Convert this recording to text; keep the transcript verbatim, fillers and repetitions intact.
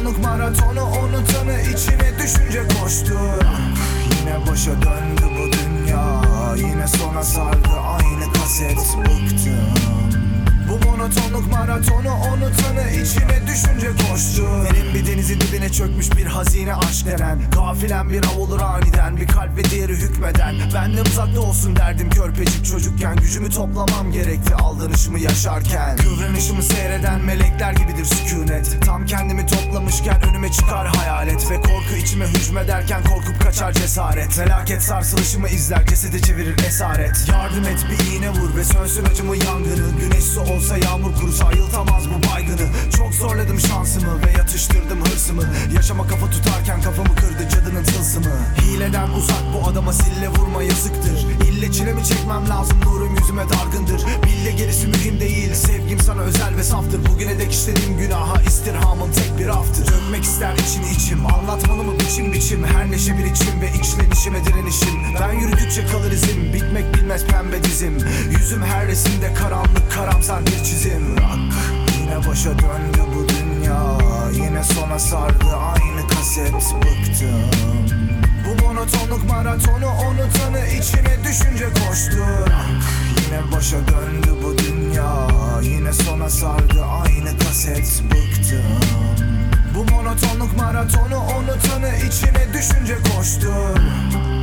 monotonluk maratonu unutanı içine düşünce koştu. Yine başa döndü bu dünya, yine sona sardı aynı kaset, bıktım. Bu monotonluk maratonu unutanı içine düşünce koştu. Derin bir denizin dibine çökmüş bir hazine aşk denen, gafilen bir av olur aniden, bir kalp ve diğeri hükmeden. Benden uzakta olsun derdim körpecik çocukken, gücümü toplamam gerekti aldanışımı yaşarken. Kıvranışımı seyreden melekler gibidir sükunet. Tam kendimi toplamışken önüme çıkar hayalet, ve korku içime hücmederken korkup kaçar cesaret. Felaket sarsılışımı izler, cesedi çevirir esaret. Yardım et, bir iğne vur ve sönsün acımı yangını. Güneş su olsa yağmur kurusa ayıltamaz bu baygını. Çok zorladım şansımı ve yatıştırdım hırsımı. Yaşama kafa tutarken kafamı kırdı cadının tılsımı. Hileden uzak, bu adama sille vurma yazıktır. İlle çilemi çekmem lazım, nurum yüzüme dargındır. Bille gerisi mühim değil, sevgim sana özel ve saftır. Bugüne dek işlediğim günaha istirhamın tek bir aftır. Dönmek ister içini içim, anlatmalı mı biçim biçim. Her neşe bir içim ve içlenişime direnişim. Ben yürüdükçe kalır izim, bitmek bilmez pembe dizim. Yüzüm her resimde karanlık karamsar bir çizim. Rock. Yine başa döndü bu dünya, yine sona sardı aynı kaset, bıktım. Bu monotonluk maratonu unutanı içine düşünce koştu. Yine başa döndü bu dünya, yine sona sardı aynı kaset, bıktım. Bu monotonluk maratonu unutanı içine düşünce koştu.